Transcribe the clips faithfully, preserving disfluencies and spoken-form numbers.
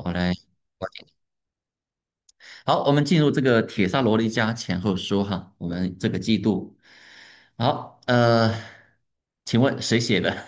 我来，好，我们进入这个铁萨罗尼迦前后书哈，我们这个季度，好，呃，请问谁写的？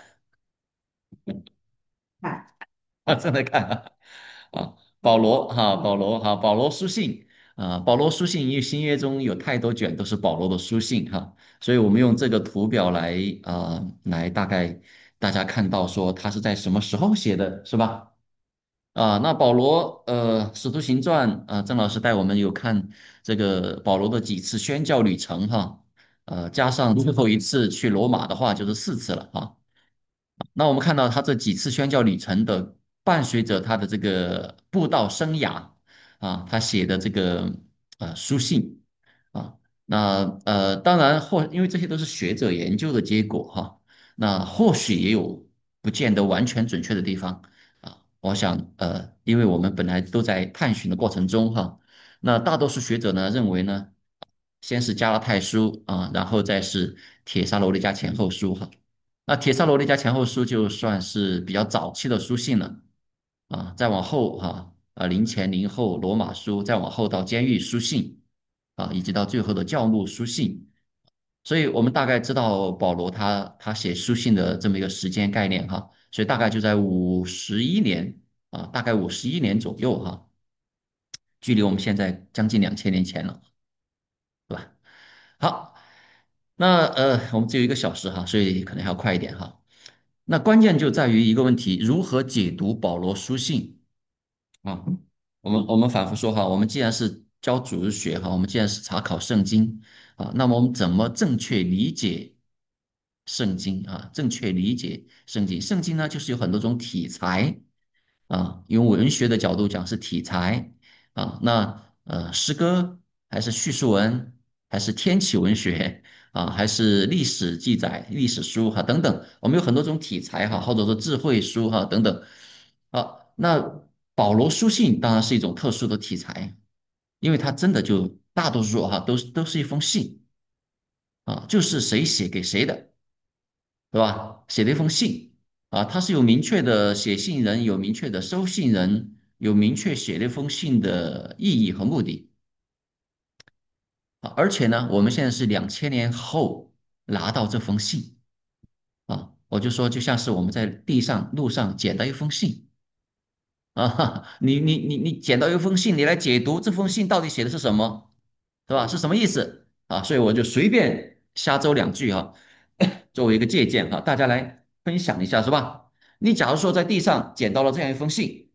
啊，正在看啊，啊，保罗哈，保罗哈，保罗书信啊，保罗书信，因为新约中有太多卷都是保罗的书信哈，所以我们用这个图表来啊、来大概大家看到说他是在什么时候写的，是吧？啊，那保罗，呃，《使徒行传》啊，郑老师带我们有看这个保罗的几次宣教旅程哈，呃，加上最后一次去罗马的话，就是四次了哈。那我们看到他这几次宣教旅程的伴随着他的这个布道生涯啊，他写的这个呃书信啊，那呃当然或因为这些都是学者研究的结果哈，那或许也有不见得完全准确的地方啊。我想呃，因为我们本来都在探寻的过程中哈，那大多数学者呢认为呢，先是加拉太书啊，然后再是帖撒罗尼迦前后书哈。那帖撒罗尼迦前后书就算是比较早期的书信了啊，再往后哈啊林前林后罗马书，再往后到监狱书信啊，以及到最后的教牧书信，所以我们大概知道保罗他他写书信的这么一个时间概念哈，所以大概就在五十一年啊，大概五十一年左右哈，距离我们现在将近两千年前了，是吧？好，那呃，我们只有一个小时哈，所以可能还要快一点哈。那关键就在于一个问题：如何解读保罗书信啊？我们我们反复说哈，我们既然是教主日学哈，我们既然是查考圣经啊，那么我们怎么正确理解圣经啊？正确理解圣经，圣经呢，就是有很多种题材啊，用文学的角度讲是题材啊，那呃，诗歌还是叙述文，还是天启文学啊，还是历史记载、历史书哈等等，我们有很多种题材哈，或者说智慧书哈等等。啊，那保罗书信当然是一种特殊的题材，因为它真的就大多数哈都是都是一封信啊，就是谁写给谁的，对吧？写的一封信啊，它是有明确的写信人，有明确的收信人，有明确写这封信的意义和目的啊。而且呢，我们现在是两千年后拿到这封信啊，我就说就像是我们在地上路上捡到一封信。啊，你你你你捡到一封信，你来解读这封信到底写的是什么，是吧？是什么意思啊？所以我就随便瞎诌两句哈，作为一个借鉴哈，大家来分享一下，是吧？你假如说在地上捡到了这样一封信，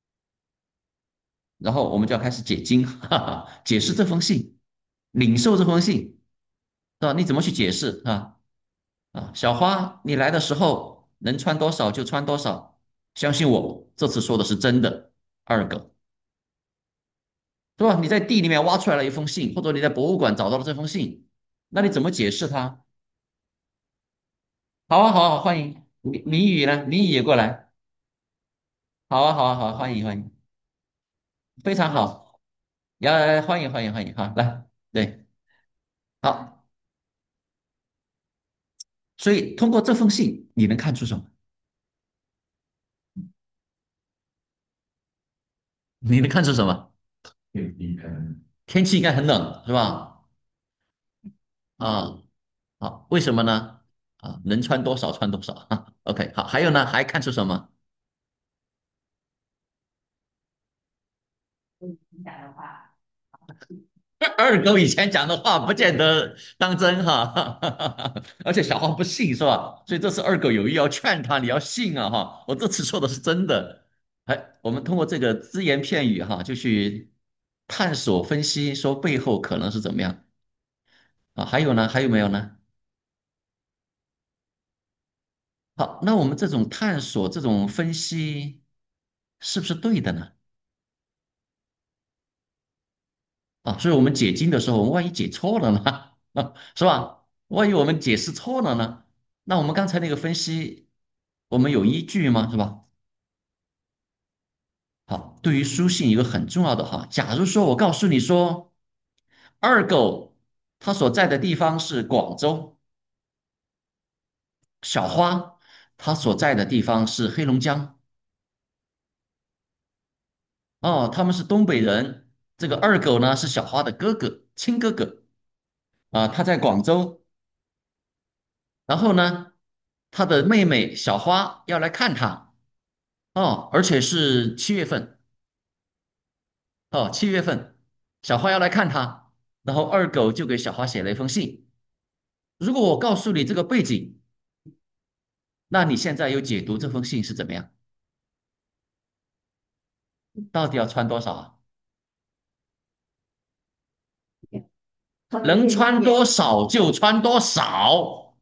然后我们就要开始解经，哈哈，解释这封信，领受这封信，是吧？你怎么去解释啊？啊，小花，你来的时候能穿多少就穿多少，相信我，这次说的是真的。二个。对吧？你在地里面挖出来了一封信，或者你在博物馆找到了这封信，那你怎么解释它？好啊，好啊，好，欢迎谜谜语呢？谜语也过来。好啊，好啊，好啊，欢迎欢迎，非常好，来来来，欢迎欢迎欢迎，好，来，对，好，所以通过这封信，你能看出什么？你能看出什么？天气应该很冷，是吧？啊，好，为什么呢？啊，能穿多少穿多少。OK，好，还有呢？还看出什么？二狗以前讲的话不见得当真哈，而且小花不信是吧？所以这次二狗有意要劝他，你要信啊哈！我这次说的是真的，哎，我们通过这个只言片语哈，就去探索分析，说背后可能是怎么样啊？还有呢？还有没有呢？好，那我们这种探索、这种分析是不是对的呢？啊，所以我们解经的时候，我们万一解错了呢？啊，是吧？万一我们解释错了呢？那我们刚才那个分析，我们有依据吗？是吧？好，对于书信一个很重要的哈，假如说我告诉你说，二狗他所在的地方是广州，小花，他所在的地方是黑龙江。 哦，他们是东北人。这个二狗呢是小花的哥哥，亲哥哥啊，他在广州。然后呢，他的妹妹小花要来看他。哦，而且是七月份。哦，七月份，小花要来看他，然后二狗就给小花写了一封信。如果我告诉你这个背景，那你现在又解读这封信是怎么样？到底要穿多少啊？能穿多少就穿多少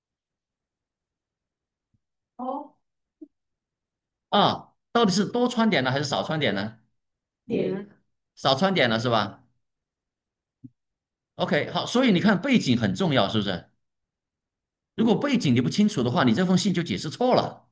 啊！到底是多穿点呢，还是少穿点呢？少穿点了是吧？OK，好，所以你看背景很重要，是不是？如果背景你不清楚的话，你这封信就解释错了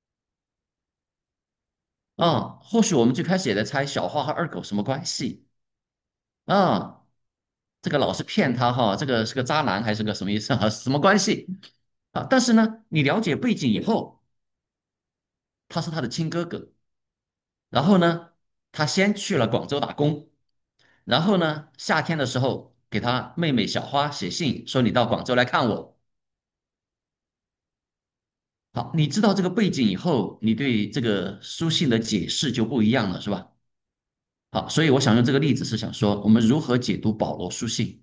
啊。或许我们最开始也在猜小花和二狗什么关系啊？这个老是骗他哈，这个是个渣男还是个什么意思啊？什么关系啊？但是呢，你了解背景以后，他是他的亲哥哥。然后呢，他先去了广州打工，然后呢，夏天的时候给他妹妹小花写信说你到广州来看我。好，你知道这个背景以后，你对这个书信的解释就不一样了，是吧？好，所以我想用这个例子是想说，我们如何解读保罗书信？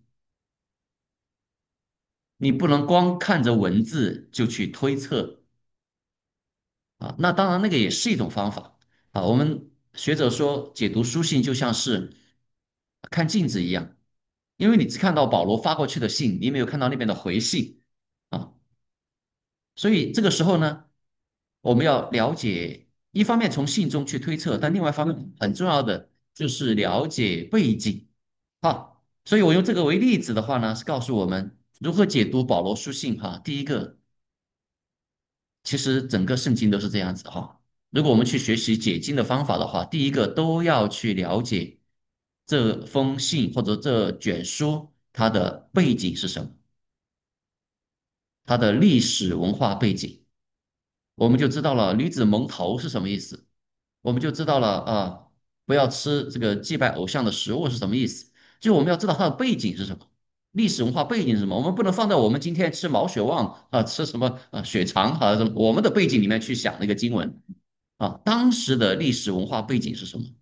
你不能光看着文字就去推测啊。那当然，那个也是一种方法啊。我们学者说，解读书信就像是看镜子一样，因为你只看到保罗发过去的信，你没有看到那边的回信啊。所以这个时候呢，我们要了解，一方面从信中去推测，但另外一方面很重要的就是了解背景。好，所以我用这个为例子的话呢，是告诉我们如何解读保罗书信。哈，第一个，其实整个圣经都是这样子哈。如果我们去学习解经的方法的话，第一个都要去了解这封信或者这卷书它的背景是什么，它的历史文化背景。我们就知道了女子蒙头是什么意思，我们就知道了啊，不要吃这个祭拜偶像的食物是什么意思。就我们要知道它的背景是什么，历史文化背景是什么，我们不能放在我们今天吃毛血旺啊，吃什么啊血肠啊什么我们的背景里面去想那个经文啊，当时的历史文化背景是什么？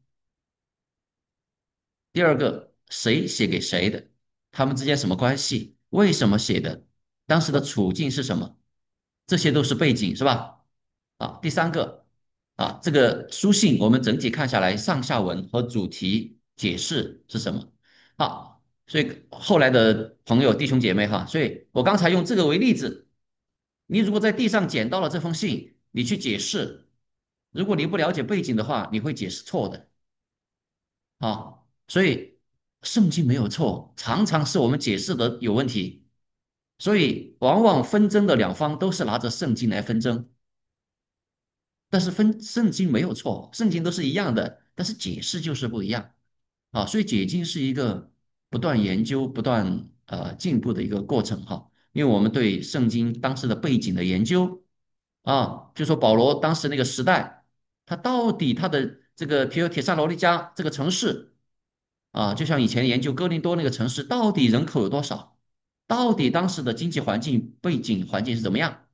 第二个，谁写给谁的？他们之间什么关系？为什么写的？当时的处境是什么？这些都是背景，是吧？啊，第三个啊，这个书信我们整体看下来，上下文和主题解释是什么？好，所以后来的朋友弟兄姐妹哈，所以我刚才用这个为例子，你如果在地上捡到了这封信，你去解释，如果你不了解背景的话，你会解释错的。啊，所以圣经没有错，常常是我们解释的有问题，所以往往纷争的两方都是拿着圣经来纷争，但是分圣经没有错，圣经都是一样的，但是解释就是不一样啊，所以解经是一个不断研究、不断呃进步的一个过程哈，因为我们对圣经当时的背景的研究啊，就说保罗当时那个时代，他到底他的这个比如铁萨罗尼迦这个城市。啊，就像以前研究哥林多那个城市到底人口有多少，到底当时的经济环境背景环境是怎么样？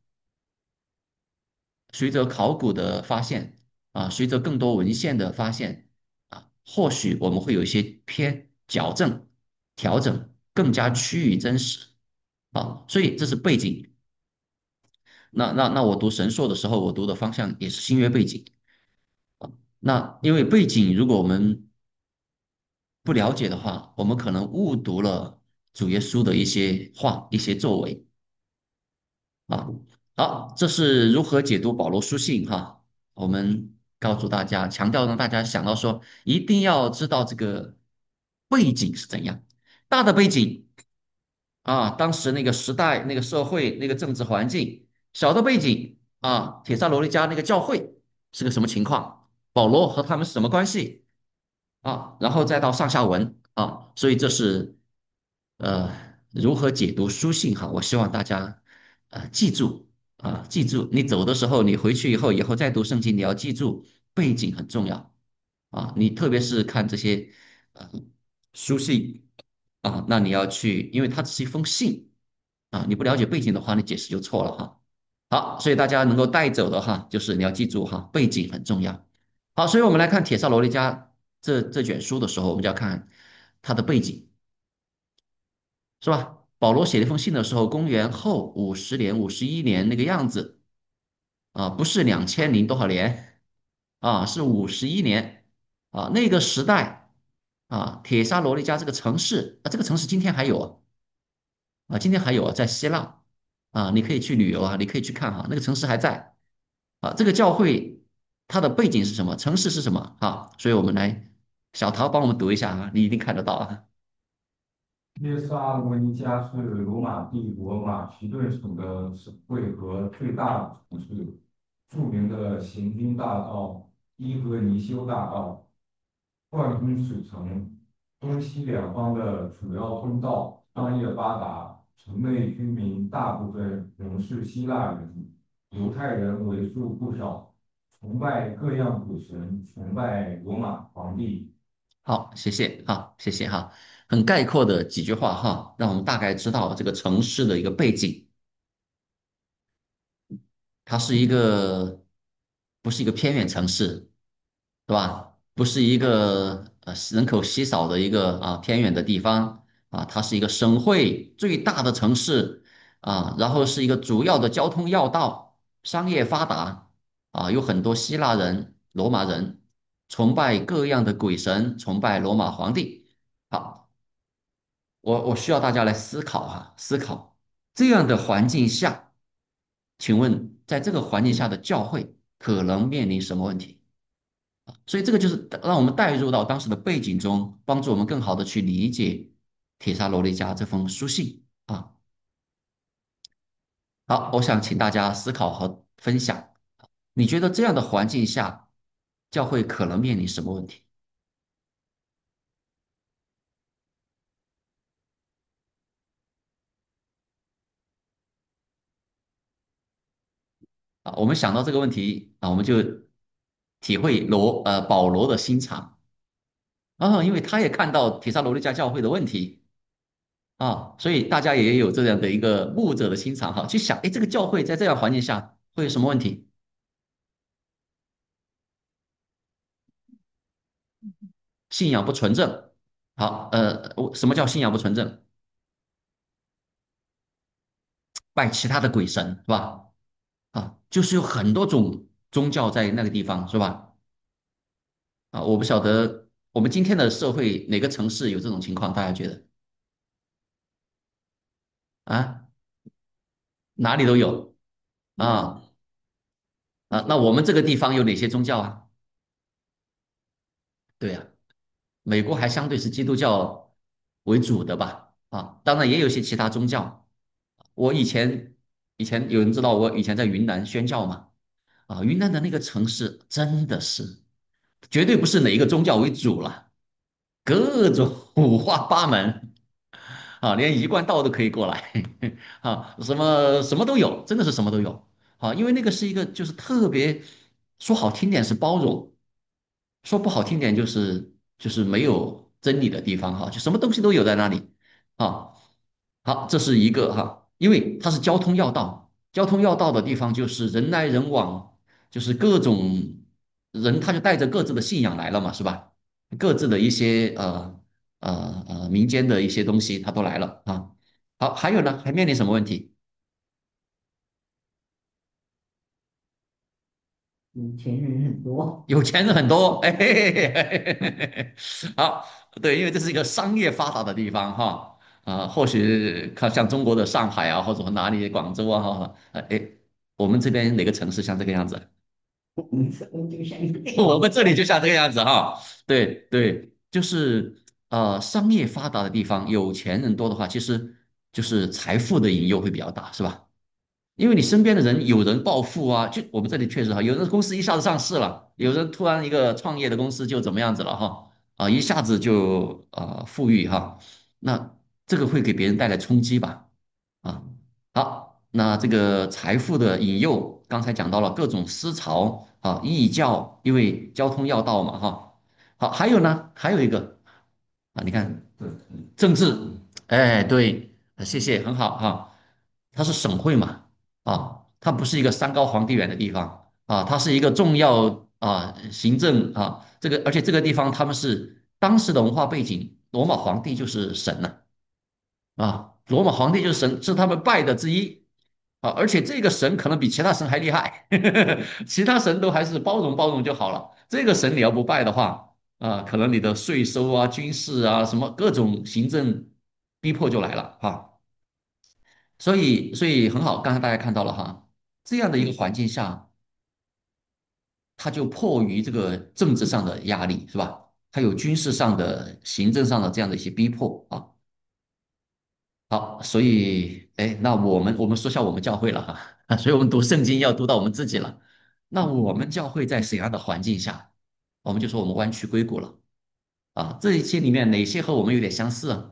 随着考古的发现啊，随着更多文献的发现啊，或许我们会有一些偏矫正、调整，更加趋于真实啊。所以这是背景。那那那我读神硕的时候，我读的方向也是新约背景。那因为背景，如果我们不了解的话，我们可能误读了主耶稣的一些话、一些作为啊。好，这是如何解读保罗书信哈。我们告诉大家，强调让大家想到说，一定要知道这个背景是怎样，大的背景啊，当时那个时代、那个社会、那个政治环境；小的背景啊，铁萨罗尼迦那个教会是个什么情况，保罗和他们是什么关系？啊，然后再到上下文啊，所以这是呃如何解读书信哈，我希望大家呃记住啊，记住，你走的时候，你回去以后，以后再读圣经，你要记住背景很重要啊，你特别是看这些呃书信啊，那你要去，因为它只是一封信啊，你不了解背景的话，你解释就错了哈。好，所以大家能够带走的哈，就是你要记住哈，背景很重要。好，所以我们来看《帖撒罗尼迦》这这卷书的时候，我们就要看它的背景，是吧？保罗写这封信的时候，公元后五十年、五十一年那个样子啊，不是两千零多少年啊，是五十一年啊，那个时代啊，帖撒罗尼迦这个城市啊，这个城市今天还有啊，啊今天还有啊，在希腊啊，你可以去旅游啊，你可以去看哈、那个城市还在啊。这个教会它的背景是什么？城市是什么啊？所以我们来，小陶帮我们读一下啊，你一定看得到啊。 约沙罗尼加是罗马帝国马其顿省的省会和最大的城市，著名的行军大道伊格尼修大道贯通史城，东西两方的主要通道商业发达，城内居民大部分仍是希腊人，犹太人为数不少，崇拜各样鬼神，崇拜罗马皇帝。 好，谢谢，好，谢谢哈，很概括的几句话哈，让我们大概知道这个城市的一个背景。它是一个不是一个偏远城市，是吧？不是一个呃人口稀少的一个啊偏远的地方啊，它是一个省会最大的城市啊，然后是一个主要的交通要道，商业发达啊，有很多希腊人、罗马人崇拜各样的鬼神，崇拜罗马皇帝。好，我我需要大家来思考哈，思考这样的环境下，请问在这个环境下的教会可能面临什么问题？所以这个就是让我们带入到当时的背景中，帮助我们更好的去理解帖撒罗尼迦这封书信啊。好，我想请大家思考和分享，你觉得这样的环境下，教会可能面临什么问题啊？我们想到这个问题啊，我们就体会罗呃保罗的心肠啊，因为他也看到帖撒罗尼迦教会的问题啊，所以大家也有这样的一个牧者的心肠哈，去想，哎，这个教会在这样环境下会有什么问题？信仰不纯正。好，呃，我什么叫信仰不纯正？拜其他的鬼神是吧？啊，就是有很多种宗教在那个地方是吧？啊，我不晓得我们今天的社会哪个城市有这种情况，大家觉得啊，哪里都有啊啊，那我们这个地方有哪些宗教啊？对呀，美国还相对是基督教为主的吧？啊，当然也有一些其他宗教。我以前以前有人知道我以前在云南宣教嘛？啊，云南的那个城市真的是绝对不是哪一个宗教为主了，各种五花八门啊，连一贯道都可以过来啊，什么什么都有，真的是什么都有啊。因为那个是一个就是特别说好听点是包容，说不好听点就是就是没有真理的地方哈，就什么东西都有在那里啊。好，这是一个哈，因为它是交通要道，交通要道的地方就是人来人往，就是各种人他就带着各自的信仰来了嘛，是吧？各自的一些呃呃呃民间的一些东西，他都来了啊。好，还有呢，还面临什么问题？ 有钱人很多。 有钱人很多，哎嘿嘿嘿嘿嘿嘿好，对，因为这是一个商业发达的地方哈，啊，或许看像中国的上海啊，或者哪里广州啊，哈，哎，我们这边哪个城市像这个样子？ 我们这边就像一个我们这里就像这个样子哈，对对，就是呃，商业发达的地方，有钱人多的话，其实就是财富的引诱会比较大，是吧？因为你身边的人有人暴富啊，就我们这里确实哈，有的公司一下子上市了，有人突然一个创业的公司就怎么样子了哈，啊，一下子就啊富裕哈，那这个会给别人带来冲击吧？啊，好，那这个财富的引诱，刚才讲到了各种思潮啊，异教，因为交通要道嘛哈， 好，还有呢，还有一个啊，你看对， 政治，哎，对，呃谢谢，很好哈，它是省会嘛，啊，它不是一个山高皇帝远的地方啊，它是一个重要啊行政啊，这个而且这个地方他们是当时的文化背景，罗马皇帝就是神呐、啊，罗马皇帝就是神，是他们拜的之一啊，而且这个神可能比其他神还厉害，其他神都还是包容包容就好了，这个神你要不拜的话啊，可能你的税收啊、军事啊、什么各种行政逼迫就来了哈。所以，所以很好，刚才大家看到了哈，这样的一个环境下，他就迫于这个政治上的压力，是吧？还有军事上的、行政上的这样的一些逼迫啊。好，所以，哎，那我们我们说下我们教会了哈，啊，所以我们读圣经要读到我们自己了。那我们教会在怎样的环境下，我们就说我们弯曲硅谷了啊？这一些里面哪些和我们有点相似啊？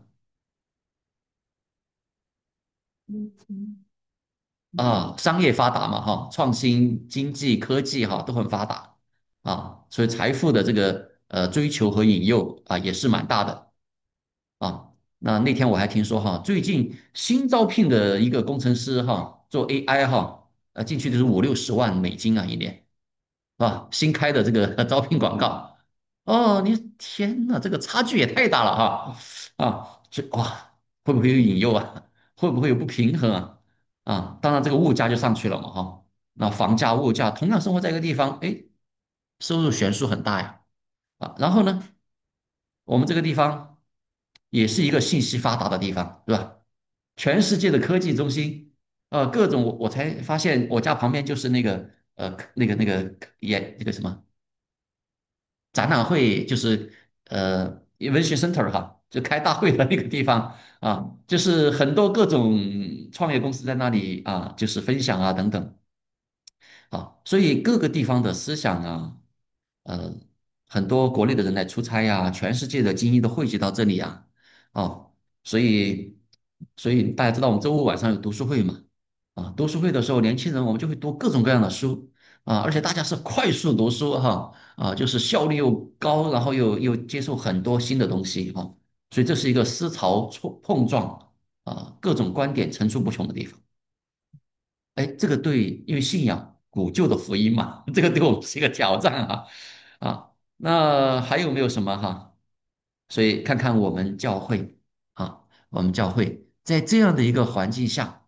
啊，商业发达嘛，哈，创新、经济、科技哈都很发达啊，所以财富的这个呃追求和引诱啊也是蛮大的啊。那那天我还听说哈，最近新招聘的一个工程师哈，做 A I 哈，呃进去就是五六十万美金啊一年。啊，新开的这个招聘广告，哦，你天呐，这个差距也太大了哈！啊，这哇，会不会有引诱啊？会不会有不平衡啊？啊，当然这个物价就上去了嘛哈。那房价、物价，同样生活在一个地方，哎，收入悬殊很大呀。啊，然后呢，我们这个地方也是一个信息发达的地方，是吧？全世界的科技中心，呃，各种我我才发现，我家旁边就是那个呃那个那个也那个什么展览会，就是呃 invention center 哈，就开大会的那个地方啊，就是很多各种创业公司在那里啊，就是分享啊等等。啊，所以各个地方的思想啊，呃，很多国内的人来出差呀，全世界的精英都汇集到这里啊，哦，所以，所以大家知道我们周五晚上有读书会嘛？啊，读书会的时候，年轻人我们就会读各种各样的书啊，而且大家是快速读书哈，啊，就是效率又高，然后又又接受很多新的东西哈，所以这是一个思潮冲碰撞啊，各种观点层出不穷的地方。哎，这个对，因为信仰古旧的福音嘛，这个对我们是一个挑战啊啊。那还有没有什么哈？所以看看我们教会啊，我们教会在这样的一个环境下，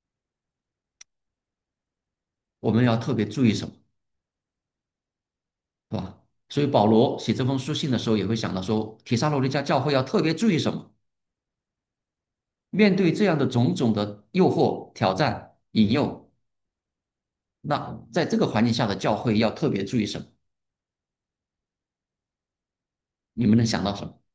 我们要特别注意什么，是吧？所以保罗写这封书信的时候，也会想到说，提撒罗尼迦教会要特别注意什么？面对这样的种种的诱惑、挑战、引诱，那在这个环境下的教会要特别注意什么？你们能想到什么？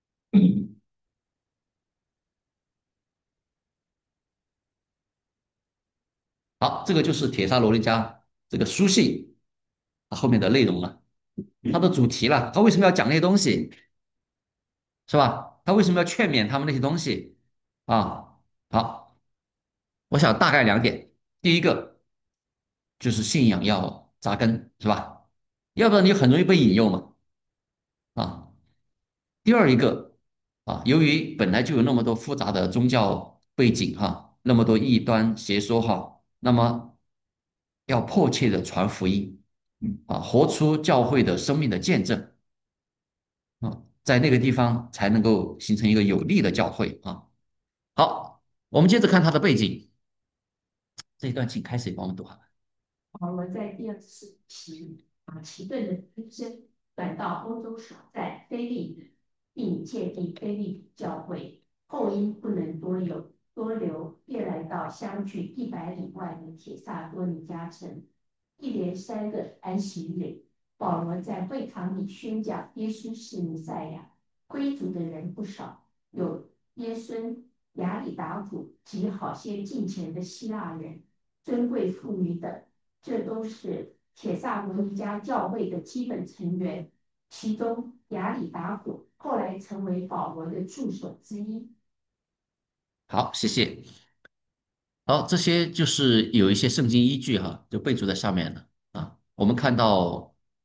好，这个就是铁沙罗尼迦这个书信后面的内容了，它的主题了，他为什么要讲那些东西，是吧？他为什么要劝勉他们那些东西啊？好，我想大概两点，第一个就是信仰要扎根，是吧？要不然你很容易被引诱嘛，啊。第二一个啊，由于本来就有那么多复杂的宗教背景哈，那么多异端邪说哈，那么要迫切的传福音啊，活出教会的生命的见证啊，在那个地方才能够形成一个有力的教会啊。好，我们接着看他的背景，这一段请开始帮我们读好。 保罗在第二次骑马其顿的分身转到欧洲少，在菲利，并建立菲利教会。后因不能多有多留，便来到相距一百里外的铁萨多尼加城。一连三个安息日，保罗在会堂里宣讲耶稣是弥赛亚，归主的人不少，有耶孙、亚里达古及好些近前的希腊人、尊贵妇女等。这都是铁萨罗尼迦教会的基本成员，其中亚里达古后来成为保罗的助手之一。 好，谢谢。好，这些就是有一些圣经依据哈，就备注在上面了啊。我们看到。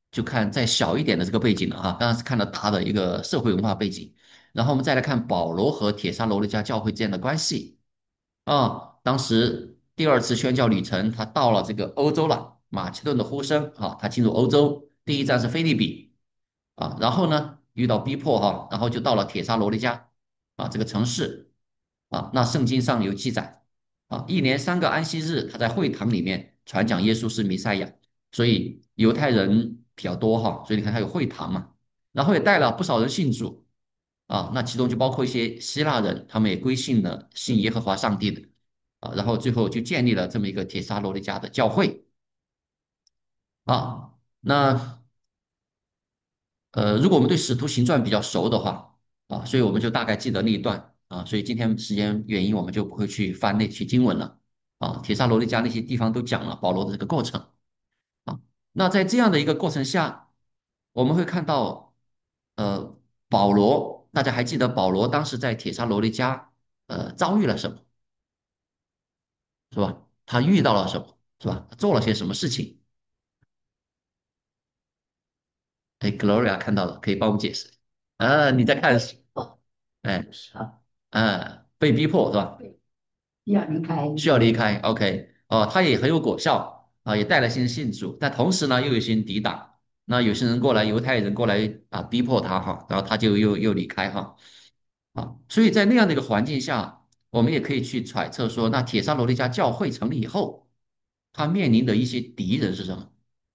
就看再小一点的这个背景了哈，刚刚是看了大的一个社会文化背景，然后我们再来看保罗和帖撒罗尼迦教会之间的关系啊。当时第二次宣教旅程，他到了这个欧洲了，马其顿的呼声啊，他进入欧洲，第一站是菲利比啊，然后呢遇到逼迫哈，然后就到了帖撒罗尼迦啊这个城市啊。那圣经上有记载啊，一连三个安息日，他在会堂里面传讲耶稣是弥赛亚。所以犹太人比较多哈，所以你看他有会堂嘛，然后也带了不少人信主啊，那其中就包括一些希腊人，他们也归信了信耶和华上帝的啊，然后最后就建立了这么一个帖撒罗尼迦的教会啊。那呃，如果我们对使徒行传比较熟的话啊，所以我们就大概记得那一段啊，所以今天时间原因，我们就不会去翻那些经文了啊，帖撒罗尼迦那些地方都讲了保罗的这个过程。啊，那在这样的一个过程下，我们会看到，呃，保罗，大家还记得保罗当时在帖撒罗尼迦，呃，遭遇了什么，是吧？他遇到了什么，是吧？他做了些什么事情？哎，Gloria 看到了，可以帮我们解释。啊，你在看什么？哎， 啊， 啊，被逼迫是吧？ 要离开。 需要离开，OK，哦，他也很有果效啊，也带来新信主，但同时呢，又有一些人抵挡，那有些人过来，犹太人过来啊，逼迫他哈，然后他就又又离开哈，啊，所以在那样的一个环境下，我们也可以去揣测说，那铁沙罗尼迦教会成立以后，他面临的一些敌人是什么？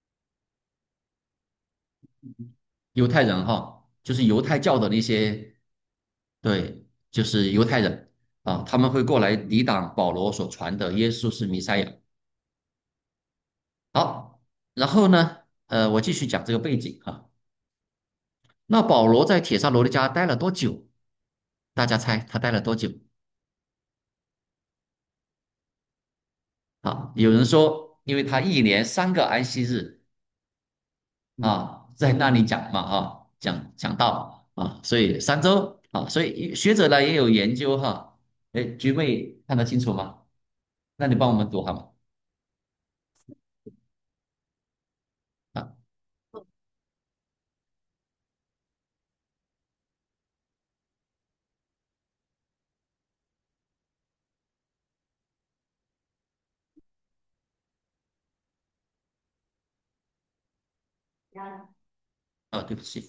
犹太人哈，就是犹太教的那些，对，就是犹太人啊，他们会过来抵挡保罗所传的耶稣是弥赛亚。好，然后呢，呃，我继续讲这个背景哈。那保罗在帖撒罗尼迦待了多久？大家猜他待了多久？啊，有人说，因为他一连三个安息日啊，在那里讲嘛，啊，讲讲道啊，所以三周啊，所以学者呢也有研究哈。哎，菊妹看得清楚吗？那你帮我们读好吗？啊，哦，对不起，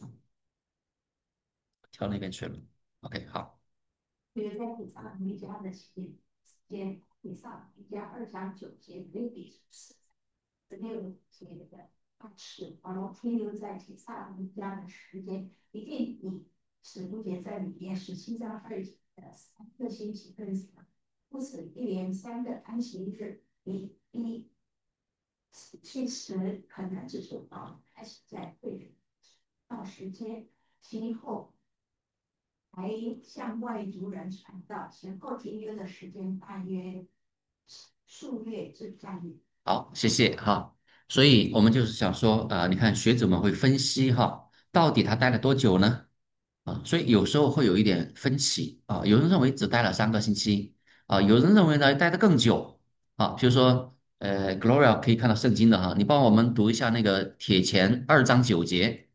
跳那边去了。OK，好。 就是在第三瑜伽的期间，间第三瑜伽二章九节对比是十六节的二次，保罗停留在第三瑜伽的时间一定比使徒节在里面十七章二节的三个星期更长，故此一连三个安息日比比其实可能只是保罗开始在会到时间，其后还向外族人传道，前后停留的时间大约数月至半月。 好，谢谢哈。所以我们就是想说，啊、你看学者们会分析哈，到底他待了多久呢？啊，所以有时候会有一点分歧啊。有人认为只待了三个星期啊，有人认为呢待得更久啊。比如说，呃，Gloria 可以看到圣经的哈，你帮我们读一下那个铁前二章九节，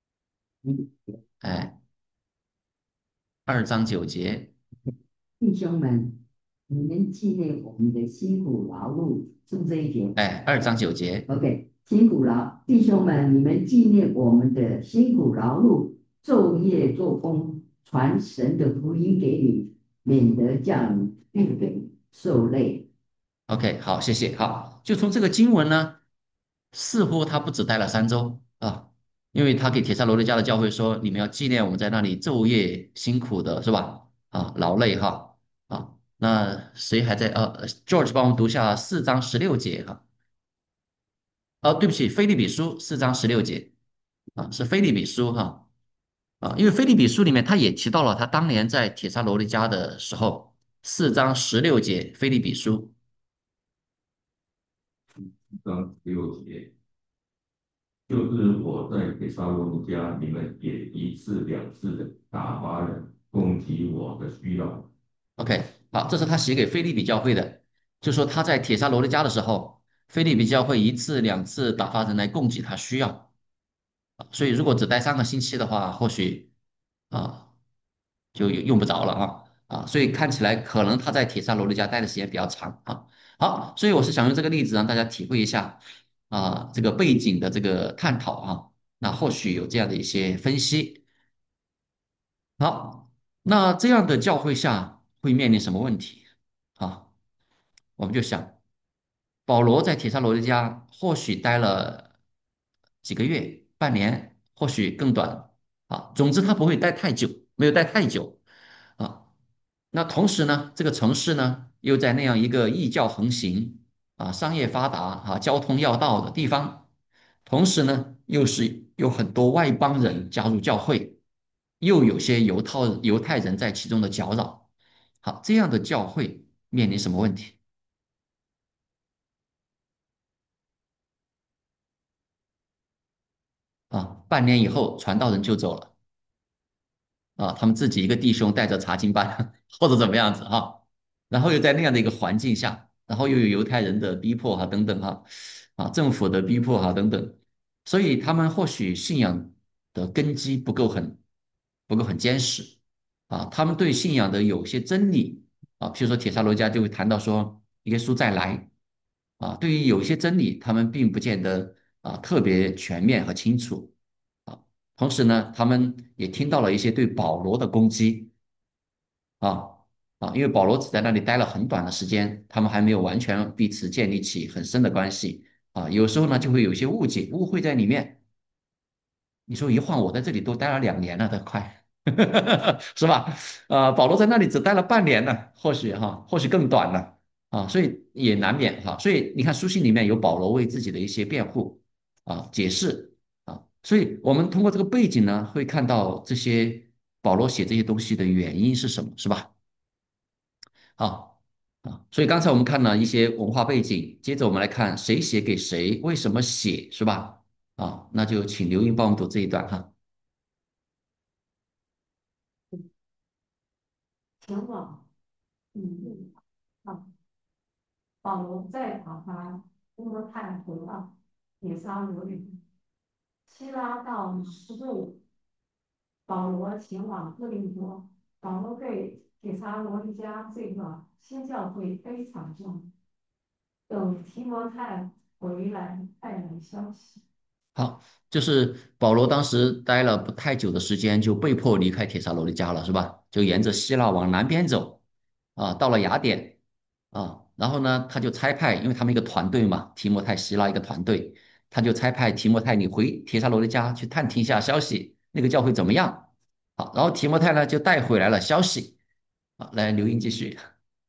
哎，二章九节， 弟兄们，你们纪念我们的辛苦劳碌，是不是这一节哎，二章九节。 ？OK，辛苦劳，弟兄们，你们纪念我们的辛苦劳碌，昼夜做工，传神的福音给你，免得叫你预备受累。 OK，好，谢谢。好，就从这个经文呢，似乎他不只待了三周啊，因为他给帖撒罗尼迦的教会说，你们要纪念我们在那里昼夜辛苦的是吧？啊，劳累哈啊。那谁还在？呃，George 帮我们读下四章十六节哈。哦，对不起，菲利比书四章十六节啊，是菲利比书哈啊，因为菲利比书里面他也提到了他当年在帖撒罗尼迦的时候，四章十六节菲利比书。 章六节，就是我在给撒罗尼迦，你们也一次两次的打发人攻击我的需要。 OK，好，这是他写给菲利比教会的，就说他在帖撒罗尼迦的时候，菲利比教会一次两次打发人来供给他需要啊所以如果只待三个星期的话，或许啊就用不着了啊啊，所以看起来可能他在铁萨罗尼迦待的时间比较长啊。好，所以我是想用这个例子让大家体会一下啊这个背景的这个探讨啊，那或许有这样的一些分析。好，那这样的教会下会面临什么问题啊？我们就想。保罗在铁萨罗尼迦或许待了几个月、半年，或许更短啊。总之，他不会待太久，没有待太久啊。那同时呢，这个城市呢，又在那样一个异教横行啊、商业发达啊、交通要道的地方，同时呢，又是有很多外邦人加入教会，又有些犹太犹太人在其中的搅扰。好，这样的教会面临什么问题？啊，半年以后传道人就走了啊，他们自己一个弟兄带着查经班或者怎么样子哈，然后又在那样的一个环境下，然后又有犹太人的逼迫哈等等哈，啊政府的逼迫哈等等，所以他们或许信仰的根基不够很不够很坚实啊，他们对信仰的有些真理啊，譬如说铁沙罗家就会谈到说耶稣再来啊，对于有一些真理，他们并不见得啊特别全面和清楚。啊。同时呢，他们也听到了一些对保罗的攻击啊啊，因为保罗只在那里待了很短的时间，他们还没有完全彼此建立起很深的关系啊，有时候呢就会有一些误解、误会在里面。你说一晃我在这里都待了两年了，都快，是吧？啊，保罗在那里只待了半年呢，或许哈，或许更短了啊，所以也难免哈。所以你看书信里面有保罗为自己的一些辩护啊、解释啊，所以我们通过这个背景呢，会看到这些保罗写这些东西的原因是什么，是吧？好啊，所以刚才我们看了一些文化背景，接着我们来看谁写给谁，为什么写，是吧？啊，那就请刘英帮我们读这一段哈。 前往引路啊，保罗在打发波罗泰河岸铁沙罗里，希拉到马杜，保罗前往哥林多。保罗对铁沙罗尼迦这个新教会非常重要。等提摩太回来带来消息。 好，就是保罗当时待了不太久的时间，就被迫离开铁萨罗尼迦了，是吧？就沿着希腊往南边走，啊，到了雅典，啊，然后呢，他就差派，因为他们一个团队嘛，提摩太、希拉一个团队，他就差派提摩太，你回铁萨罗尼迦去探听一下消息，那个教会怎么样？好，然后提摩太呢就带回来了消息，啊，来，刘英继续。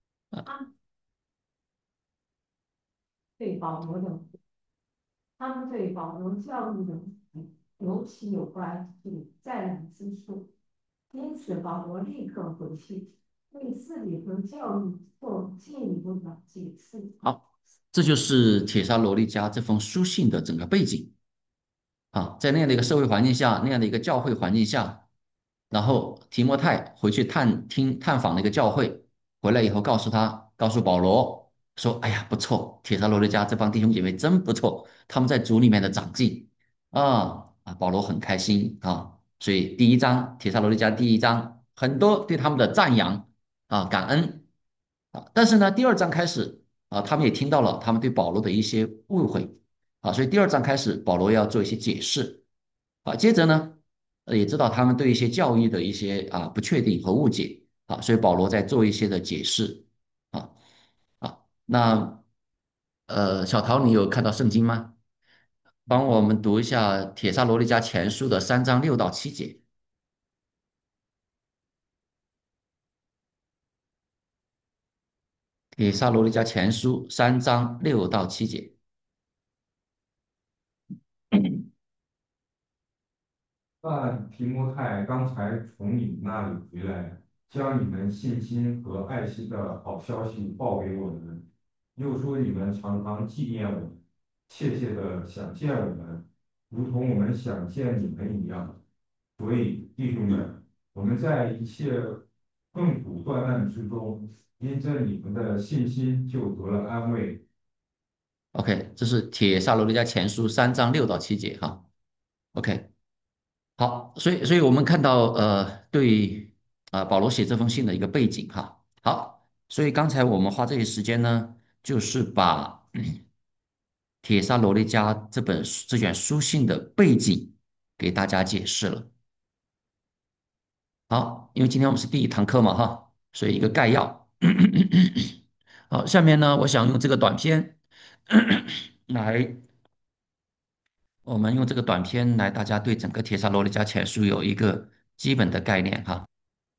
对保罗的，他们对保罗教育的尤其有关注在览之处，因此保罗立刻回去为自己和教育做进一步的解释。 好，这就是铁沙罗尼迦这封书信的整个背景。啊，在那样的一个社会环境下，那样的一个教会环境下，然后提摩太回去探听探访那个教会，回来以后告诉他，告诉保罗说：“哎呀，不错，铁萨罗尼迦这帮弟兄姐妹真不错，他们在主里面的长进啊啊！”保罗很开心啊，所以第一章铁萨罗尼迦第一章很多对他们的赞扬啊感恩啊，但是呢，第二章开始啊，他们也听到了他们对保罗的一些误会。啊，所以第二章开始，保罗要做一些解释啊。接着呢，呃也知道他们对一些教义的一些啊不确定和误解啊，所以保罗在做一些的解释啊啊。那呃，小陶，你有看到圣经吗？帮我们读一下《帖撒罗尼迦前书》的三章六到七节，《帖撒罗尼迦前书》三章六到七节。 但提摩太刚才从你们那里回来，将你们信心和爱心的好消息报给我们，又说你们常常纪念我们，切切的想见我们，如同我们想见你们一样。所以弟兄们，我们在一切困苦患难之中，因着你们的信心，就得了安慰。 OK，这是《帖撒罗尼迦前书》三章六到七节哈。OK。 好，所以所以我们看到呃，对啊、保罗写这封信的一个背景哈。好，所以刚才我们花这些时间呢，就是把铁沙罗尼迦这本书这卷书信的背景给大家解释了。好，因为今天我们是第一堂课嘛哈，所以一个概要。好，下面呢，我想用这个短片来，我们用这个短片来，大家对整个铁沙罗尼迦前书有一个基本的概念哈。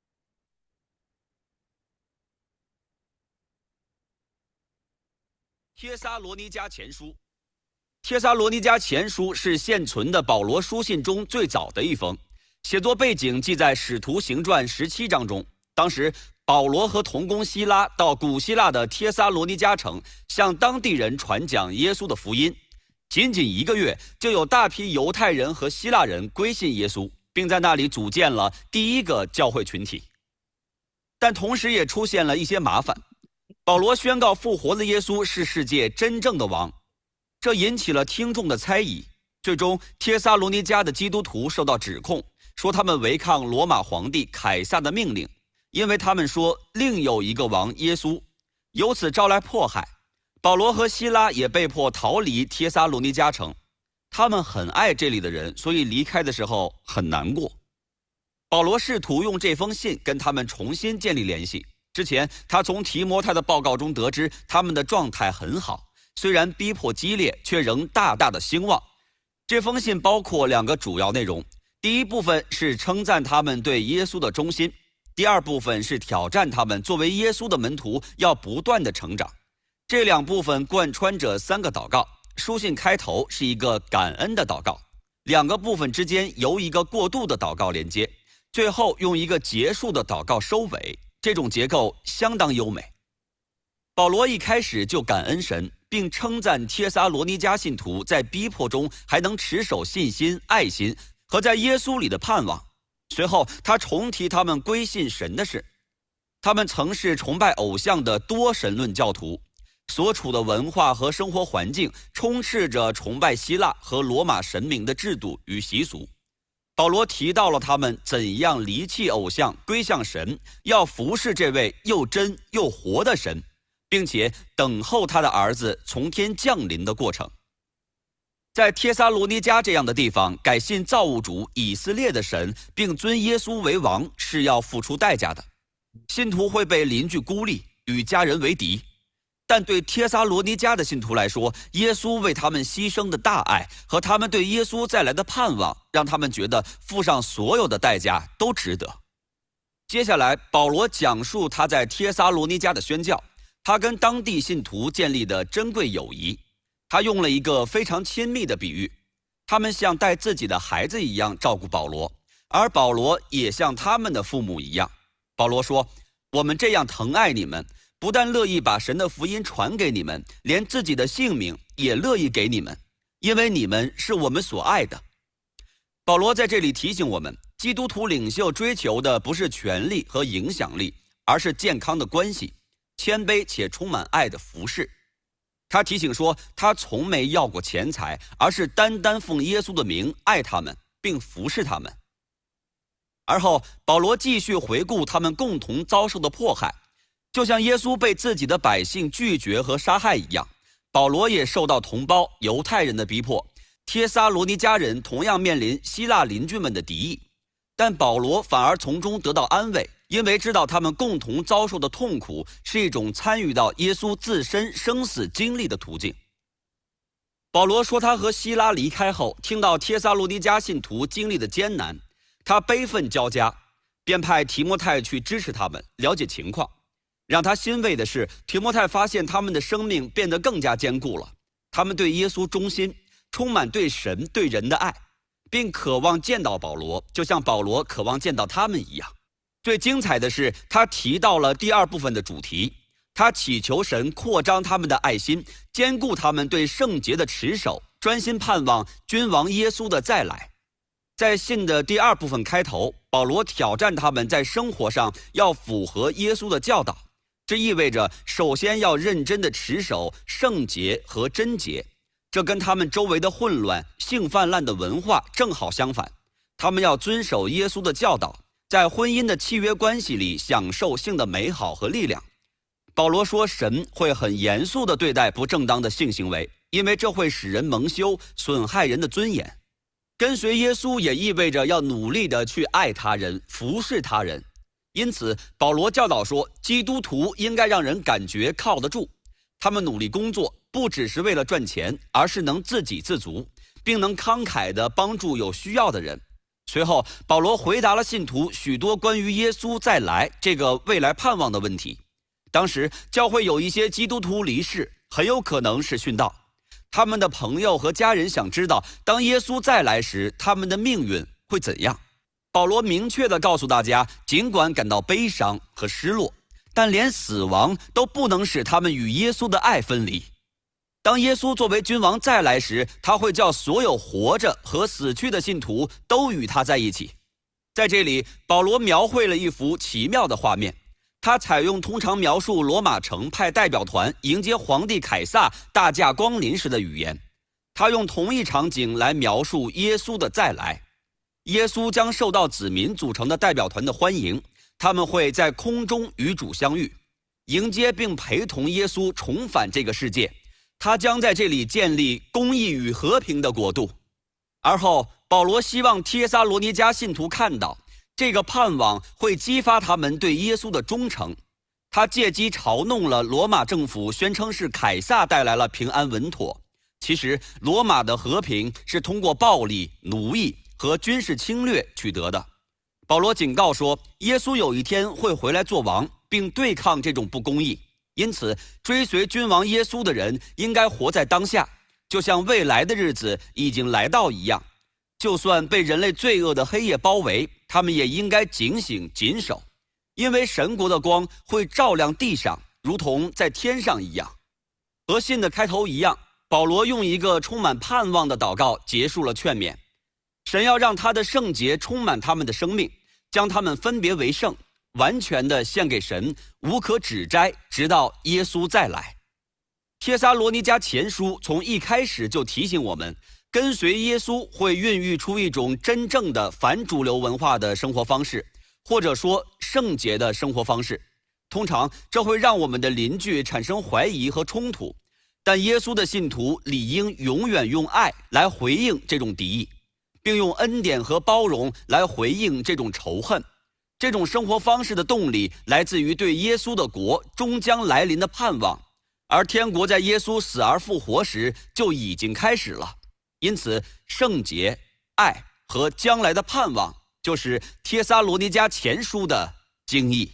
帖撒罗尼迦前书，帖撒罗尼迦前书是现存的保罗书信中最早的一封，写作背景记在《使徒行传》十七章中。当时，保罗和同工希拉到古希腊的帖撒罗尼迦城，向当地人传讲耶稣的福音。仅仅一个月，就有大批犹太人和希腊人归信耶稣，并在那里组建了第一个教会群体。但同时也出现了一些麻烦。保罗宣告复活的耶稣是世界真正的王，这引起了听众的猜疑。最终，帖撒罗尼迦的基督徒受到指控，说他们违抗罗马皇帝凯撒的命令，因为他们说另有一个王耶稣，由此招来迫害。保罗和希拉也被迫逃离帖撒罗尼迦城，他们很爱这里的人，所以离开的时候很难过。保罗试图用这封信跟他们重新建立联系。之前，他从提摩太的报告中得知他们的状态很好，虽然逼迫激烈，却仍大大的兴旺。这封信包括两个主要内容，第一部分是称赞他们对耶稣的忠心，第二部分是挑战他们作为耶稣的门徒要不断的成长。这两部分贯穿着三个祷告，书信开头是一个感恩的祷告，两个部分之间由一个过渡的祷告连接，最后用一个结束的祷告收尾。这种结构相当优美。保罗一开始就感恩神，并称赞帖撒罗尼迦信徒在逼迫中还能持守信心、爱心和在耶稣里的盼望。随后，他重提他们归信神的事。他们曾是崇拜偶像的多神论教徒，所处的文化和生活环境充斥着崇拜希腊和罗马神明的制度与习俗。保罗提到了他们怎样离弃偶像，归向神，要服侍这位又真又活的神，并且等候他的儿子从天降临的过程。在帖撒罗尼迦这样的地方，改信造物主以色列的神，并尊耶稣为王，是要付出代价的。信徒会被邻居孤立，与家人为敌。但对帖撒罗尼迦的信徒来说，耶稣为他们牺牲的大爱和他们对耶稣再来的盼望，让他们觉得付上所有的代价都值得。接下来，保罗讲述他在帖撒罗尼迦的宣教，他跟当地信徒建立的珍贵友谊。他用了一个非常亲密的比喻，他们像带自己的孩子一样照顾保罗，而保罗也像他们的父母一样。保罗说：“我们这样疼爱你们，不但乐意把神的福音传给你们，连自己的性命也乐意给你们，因为你们是我们所爱的。”保罗在这里提醒我们，基督徒领袖追求的不是权力和影响力，而是健康的关系，谦卑且充满爱的服侍。他提醒说，他从没要过钱财，而是单单奉耶稣的名爱他们，并服侍他们。而后，保罗继续回顾他们共同遭受的迫害，就像耶稣被自己的百姓拒绝和杀害一样，保罗也受到同胞犹太人的逼迫。帖撒罗尼迦人同样面临希腊邻居们的敌意，但保罗反而从中得到安慰，因为知道他们共同遭受的痛苦是一种参与到耶稣自身生死经历的途径。保罗说，他和希拉离开后，听到帖撒罗尼迦信徒经历的艰难，他悲愤交加，便派提摩太去支持他们，了解情况。让他欣慰的是，提摩太发现他们的生命变得更加坚固了，他们对耶稣忠心，充满对神对人的爱，并渴望见到保罗，就像保罗渴望见到他们一样。最精彩的是，他提到了第二部分的主题，他祈求神扩张他们的爱心，坚固他们对圣洁的持守，专心盼望君王耶稣的再来。在信的第二部分开头，保罗挑战他们在生活上要符合耶稣的教导，这意味着首先要认真地持守圣洁和贞洁，这跟他们周围的混乱、性泛滥的文化正好相反。 他们要遵守耶稣的教导，在婚姻的契约关系里享受性的美好和力量。保罗说，神会很严肃地对待不正当的性行为，因为这会使人蒙羞，损害人的尊严。跟随耶稣也意味着要努力地去爱他人，服侍他人。因此，保罗教导说，基督徒应该让人感觉靠得住。他们努力工作，不只是为了赚钱，而是能自给自足，并能慷慨地帮助有需要的人。随后，保罗回答了信徒许多关于耶稣再来这个未来盼望的问题。当时，教会有一些基督徒离世，很有可能是殉道。他们的朋友和家人想知道，当耶稣再来时，他们的命运会怎样。保罗明确地告诉大家，尽管感到悲伤和失落，但连死亡都不能使他们与耶稣的爱分离。当耶稣作为君王再来时，他会叫所有活着和死去的信徒都与他在一起。在这里，保罗描绘了一幅奇妙的画面。他采用通常描述罗马城派代表团迎接皇帝凯撒大驾光临时的语言。他用同一场景来描述耶稣的再来。耶稣将受到子民组成的代表团的欢迎，他们会在空中与主相遇，迎接并陪同耶稣重返这个世界。他将在这里建立公义与和平的国度。而后，保罗希望帖撒罗尼迦信徒看到，这个盼望会激发他们对耶稣的忠诚。他借机嘲弄了罗马政府，宣称是凯撒带来了平安稳妥。其实，罗马的和平是通过暴力、奴役和军事侵略取得的。保罗警告说，耶稣有一天会回来做王，并对抗这种不公义。因此，追随君王耶稣的人应该活在当下，就像未来的日子已经来到一样。就算被人类罪恶的黑夜包围，他们也应该警醒谨守，因为神国的光会照亮地上，如同在天上一样。和信的开头一样，保罗用一个充满盼望的祷告结束了劝勉。神要让他的圣洁充满他们的生命，将他们分别为圣，完全的献给神，无可指摘，直到耶稣再来。帖撒罗尼迦前书从一开始就提醒我们，跟随耶稣会孕育出一种真正的反主流文化的生活方式，或者说圣洁的生活方式。通常这会让我们的邻居产生怀疑和冲突，但耶稣的信徒理应永远用爱来回应这种敌意，并用恩典和包容来回应这种仇恨。这种生活方式的动力来自于对耶稣的国终将来临的盼望，而天国在耶稣死而复活时就已经开始了。因此，圣洁、爱和将来的盼望就是帖撒罗尼迦前书的精义。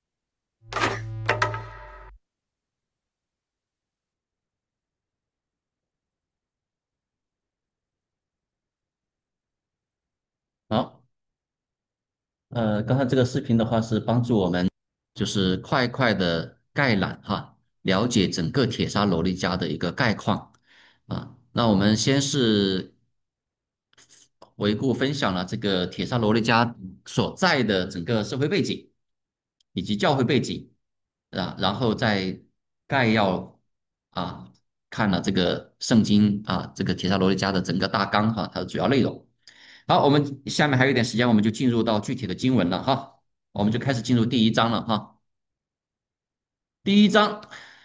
好，呃，刚才这个视频的话是帮助我们就是快快的概览哈，了解整个帖撒罗尼迦的一个概况啊。那我们先是回顾分享了这个帖撒罗尼迦所在的整个社会背景以及教会背景啊，然后再概要啊看了这个圣经啊，这个帖撒罗尼迦的整个大纲哈，它的主要内容。好，我们下面还有一点时间，我们就进入到具体的经文了哈，我们就开始进入第一章了哈。第一章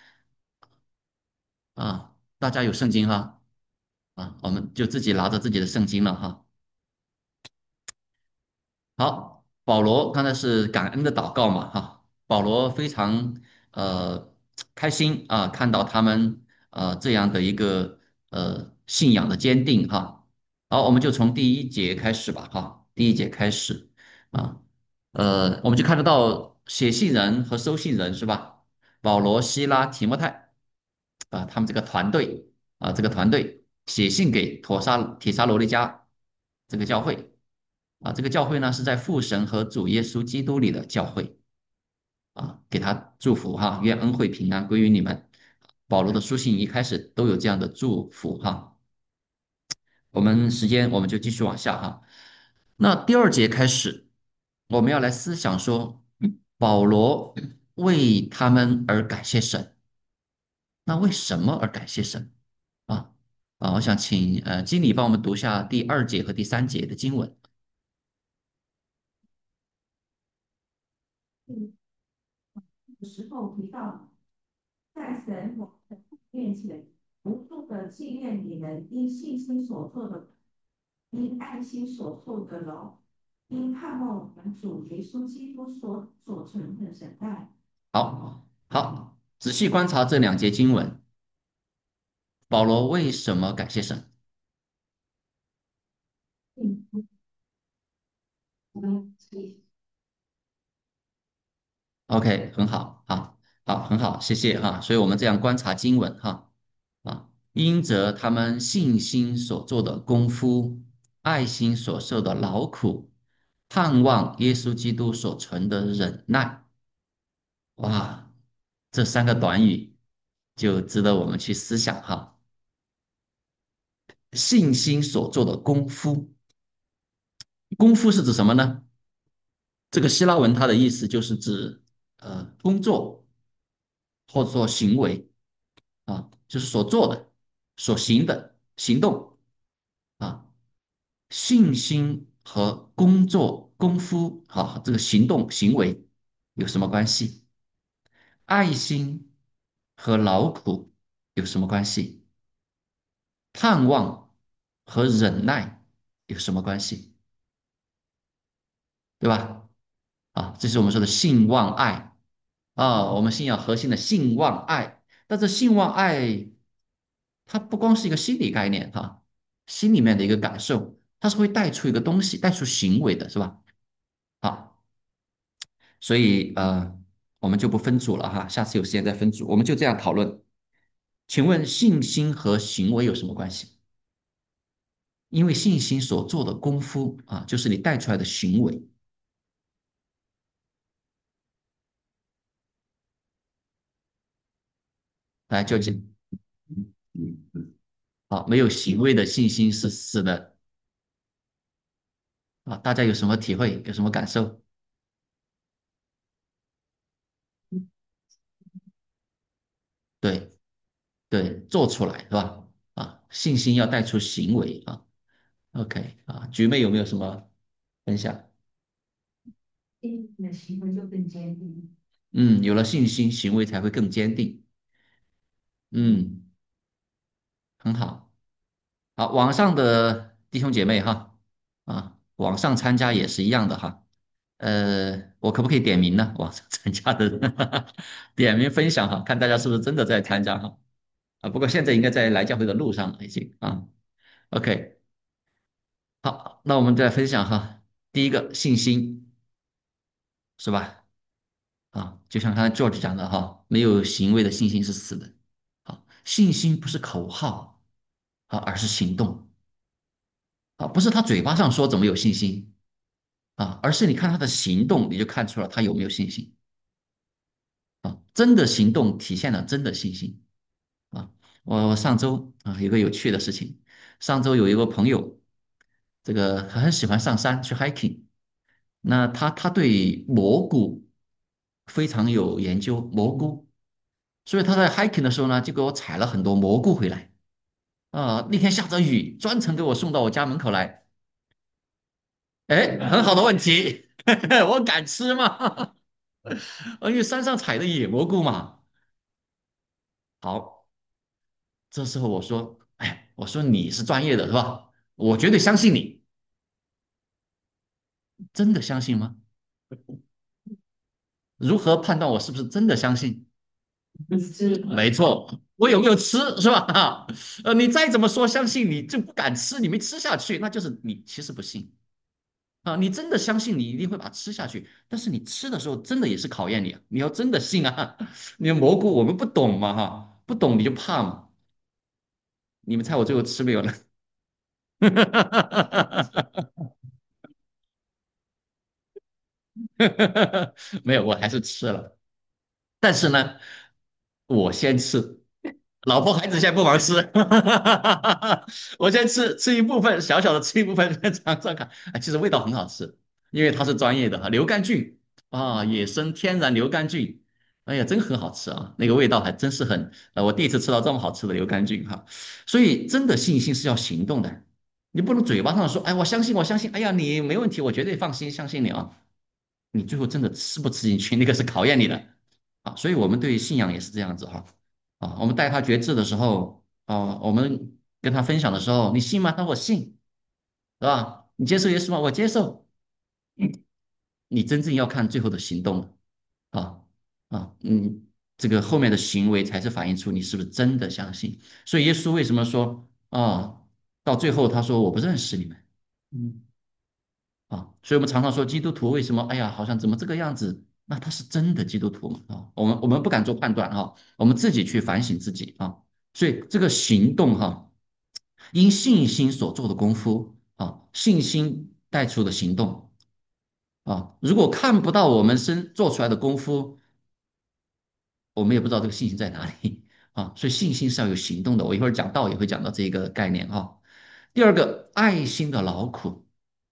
啊，大家有圣经哈啊，我们就自己拿着自己的圣经了哈。好，保罗刚才是感恩的祷告嘛，哈，保罗非常呃开心啊，看到他们呃这样的一个呃信仰的坚定哈。好，我们就从第一节开始吧，哈，第一节开始啊，呃，我们就看得到写信人和收信人是吧？保罗、希拉、提摩太啊，他们这个团队啊，这个团队写信给妥沙帖撒罗尼迦这个教会。啊，这个教会呢是在父神和主耶稣基督里的教会啊，给他祝福哈，愿恩惠平安归于你们。保罗的书信一开始都有这样的祝福哈。我们时间我们就继续往下哈。那第二节开始，我们要来思想说，保罗为他们而感谢神。那为什么而感谢神啊？啊，我想请呃经理帮我们读一下第二节和第三节的经文。 嗯，有时候提到在神我们的面前，无数的纪念你们因信心所做的，因爱心所受的劳，因盼望我们主耶稣基督所所存的神爱。 好，好，仔细观察这两节经文，保罗为什么感谢神嗯，嗯， ？OK，很好，好，好，很好，谢谢哈。所以我们这样观察经文哈，啊，因着他们信心所做的功夫，爱心所受的劳苦，盼望耶稣基督所存的忍耐，哇，这三个短语就值得我们去思想哈。信心所做的功夫，功夫是指什么呢？这个希腊文它的意思就是指呃工作或者说行为啊，就是所做的、所行的行动啊。信心和工作功夫啊，这个行动行为有什么关系？爱心和劳苦有什么关系？盼望和忍耐有什么关系？对吧？啊，这是我们说的信望爱啊，我们信仰核心的信望爱。但这信望爱，它不光是一个心理概念哈、心里面的一个感受，它是会带出一个东西，带出行为的，是吧？好，所以呃，我们就不分组了哈，下次有时间再分组，我们就这样讨论。请问信心和行为有什么关系？因为信心所做的功夫啊，就是你带出来的行为。来，就这。好，没有行为的信心是死的啊！大家有什么体会？有什么感受？对对，做出来是吧？啊，信心要带出行为啊。OK 啊，菊妹有没有什么分享？ 你的行为就更坚定。 嗯，有了信心，行为才会更坚定。嗯，很好。好，网上的弟兄姐妹哈，啊，网上参加也是一样的哈。呃，我可不可以点名呢？网上参加的人点名分享哈，看大家是不是真的在参加哈。啊，不过现在应该在来教会的路上了已经啊。OK，好，那我们再分享哈。第一个信心是吧？啊，就像刚才 George 讲的哈，没有行为的信心是死的。啊，信心不是口号啊，而是行动啊，不是他嘴巴上说怎么有信心啊，而是你看他的行动，你就看出了他有没有信心啊。真的行动体现了真的信心啊。我我上周啊有个有趣的事情，上周有一个朋友，这个很喜欢上山去 hiking，那他他对蘑菇非常有研究，蘑菇，所以他在 hiking 的时候呢，就给我采了很多蘑菇回来啊。那天下着雨，专程给我送到我家门口来。哎，很好的问题，我敢吃吗？因为山上采的野蘑菇嘛。好，这时候我说，哎，我说你是专业的是吧？我绝对相信你，真的相信吗？如何判断我是不是真的相信？ 是没错，我有没有吃是吧？呃，你再怎么说相信，你就不敢吃，你没吃下去，那就是你其实不信啊。你真的相信，你一定会把它吃下去，但是你吃的时候真的也是考验你啊，你要真的信啊。你的蘑菇我们不懂嘛哈，不懂你就怕嘛。你们猜我最后吃没有呢？没有，我还是吃了。但是呢，我先吃，老婆孩子先不忙吃，我先吃吃一部分，小小的吃一部分，先尝尝看。哎，其实味道很好吃，因为它是专业的哈，牛肝菌啊，野生天然牛肝菌，哎呀，真很好吃啊，那个味道还真是很，呃，我第一次吃到这么好吃的牛肝菌哈。所以真的信心是要行动的，你不能嘴巴上说，哎，我相信，我相信，哎呀，你没问题，我绝对放心，相信你啊。 你最后真的吃不吃进去，那个是考验你的啊。所以我们对信仰也是这样子哈啊，我们带他觉志的时候啊，我们跟他分享的时候，你信吗？他说我信，是吧？你接受耶稣吗？我接受。你真正要看最后的行动啊啊，嗯，这个后面的行为才是反映出你是不是真的相信。所以耶稣为什么说啊，到最后他说我不认识你们，嗯啊，所以我们常常说基督徒为什么哎呀，好像怎么这个样子？那他是真的基督徒吗？啊，我们我们不敢做判断哈，我们自己去反省自己啊。所以这个行动哈，因信心所做的功夫啊，信心带出的行动。啊，如果看不到我们身做出来的功夫，我们也不知道这个信心在哪里啊。所以信心是要有行动的。我一会儿讲到也会讲到这个概念啊。第二个，爱心的劳苦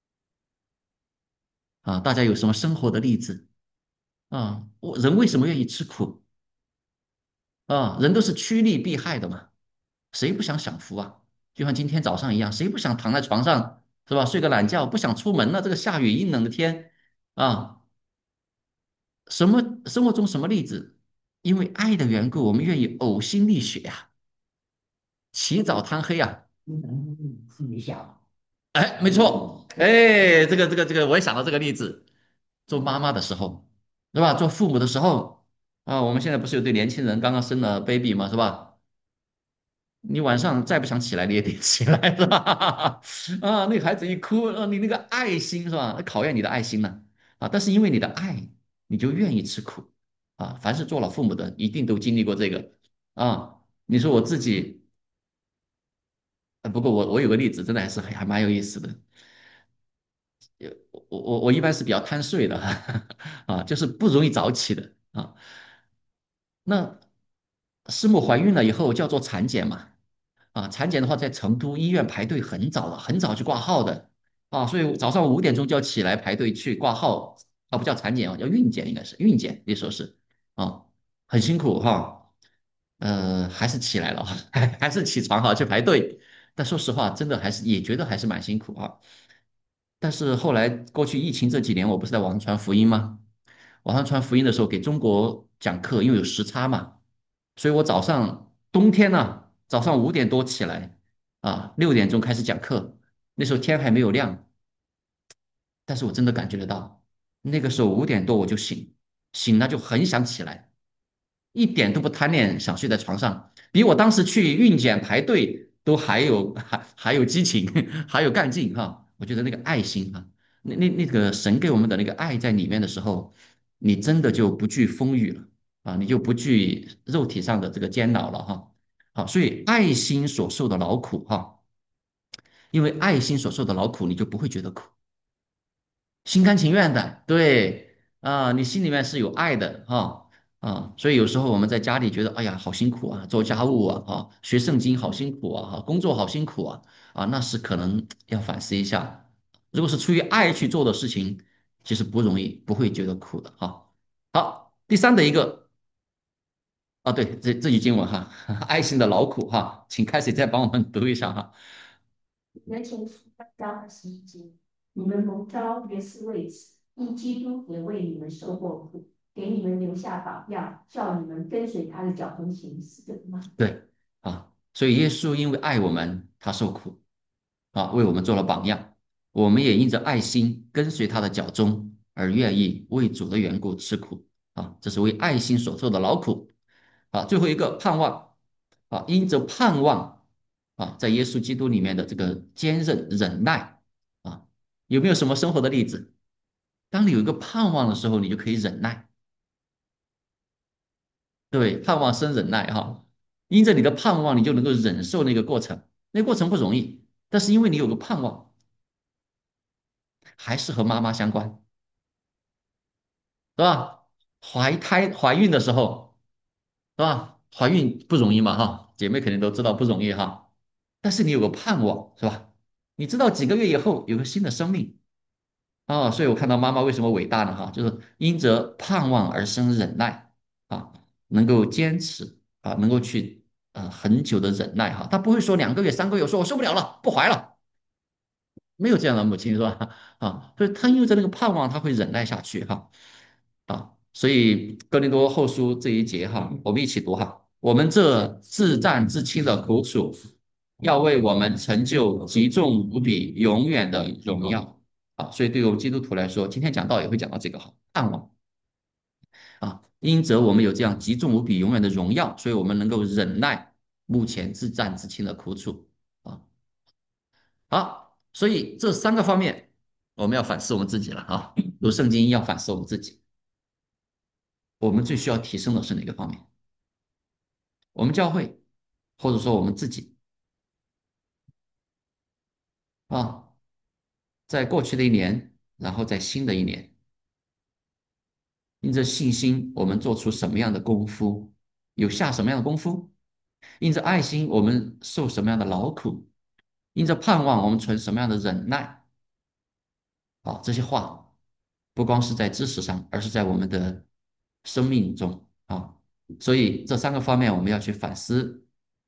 啊，大家有什么生活的例子啊？我人为什么愿意吃苦啊？人都是趋利避害的嘛，谁不想享福啊？就像今天早上一样，谁不想躺在床上是吧，睡个懒觉，不想出门了？这个下雨阴冷的天啊，什么生活中什么例子？因为爱的缘故，我们愿意呕心沥血呀、起早贪黑啊！ 嗯，是你想， 哎，没错，哎，这个这个这个，我也想到这个例子。做妈妈的时候，是吧？做父母的时候啊，我们现在不是有对年轻人刚刚生了 baby 嘛，是吧？你晚上再不想起来，你也得起来，是吧？啊，那个孩子一哭，啊，你那个爱心是吧？考验你的爱心呢。啊，但是因为你的爱，你就愿意吃苦啊。凡是做了父母的，一定都经历过这个啊。你说我自己，呃不过我我有个例子，真的还是还还蛮有意思的。我我我一般是比较贪睡的啊，就是不容易早起的啊。那师母怀孕了以后叫做产检嘛，啊，产检的话在成都医院排队很早了，很早去挂号的啊，所以早上五点钟就要起来排队去挂号，啊，不叫产检啊，叫孕检应该是孕检，那时候是啊，很辛苦哈，呃，还是起来了哈，还还是起床哈去排队，但说实话，真的还是也觉得还是蛮辛苦啊。但是后来过去疫情这几年，我不是在网上传福音吗？网上传福音的时候给中国讲课，因为有时差嘛，所以我早上冬天呢、早上五点多起来啊，六点钟开始讲课，那时候天还没有亮，但是我真的感觉得到，那个时候五点多我就醒，醒了就很想起来，一点都不贪恋想睡在床上，比我当时去孕检排队都还有还还有激情，还有干劲哈！我觉得那个爱心哈，那那那个神给我们的那个爱在里面的时候，你真的就不惧风雨了啊，你就不惧肉体上的这个煎熬了哈。好，所以爱心所受的劳苦哈，因为爱心所受的劳苦，你就不会觉得苦。心甘情愿的，对啊，你心里面是有爱的哈啊，所以有时候我们在家里觉得，哎呀，好辛苦啊，做家务啊，啊，学圣经好辛苦啊，哈，工作好辛苦啊，啊，那是可能要反思一下，如果是出于爱去做的事情，其实不容易，不会觉得苦的哈。好，第三的一个啊，对，这这句经文哈，爱心的劳苦哈，请开始再帮我们读一下哈。 人前书八章二十一节，你们蒙召原是为此，因基督也为你们受过苦，给你们留下榜样，叫你们跟随他的脚中行，是这个吗？ 对啊，所以耶稣因为爱我们，他受苦。啊，为我们做了榜样。我们也因着爱心跟随他的脚踪，而愿意为主的缘故吃苦啊，这是为爱心所受的劳苦啊。最后一个盼望啊，因着盼望啊，在耶稣基督里面的这个坚韧忍耐啊，有没有什么生活的例子？当你有一个盼望的时候，你就可以忍耐。对，盼望生忍耐哈，因着你的盼望，你就能够忍受那个过程，那个过程不容易，但是因为你有个盼望，还是和妈妈相关。是吧？怀胎怀孕的时候，是吧？怀孕不容易嘛，哈，姐妹肯定都知道不容易哈。但是你有个盼望，是吧？你知道几个月以后有个新的生命啊，所以我看到妈妈为什么伟大呢？哈，就是因着盼望而生忍耐啊，能够坚持啊，能够去呃很久的忍耐哈。她不会说两个月、三个月，说我受不了了，不怀了。 没有这样的母亲是吧？啊，所以他因为着那个盼望，他会忍耐下去哈。啊，所以哥林多后书这一节哈，我们一起读哈。我们这自战自亲的苦楚，要为我们成就极重无比、永远的荣耀啊！所以对于我们基督徒来说，今天讲道也会讲到这个哈，盼望啊。因着我们有这样极重无比、永远的荣耀，所以我们能够忍耐目前自战自亲的苦楚啊。好，所以这三个方面，我们要反思我们自己了啊。读圣经要反思我们自己，我们最需要提升的是哪个方面？我们教会，或者说我们自己啊，在过去的一年，然后在新的一年，因着信心，我们做出什么样的功夫，有下什么样的功夫；因着爱心，我们受什么样的劳苦；因着盼望，我们存什么样的忍耐。啊，这些话不光是在知识上，而是在我们的生命中啊。所以这三个方面，我们要去反思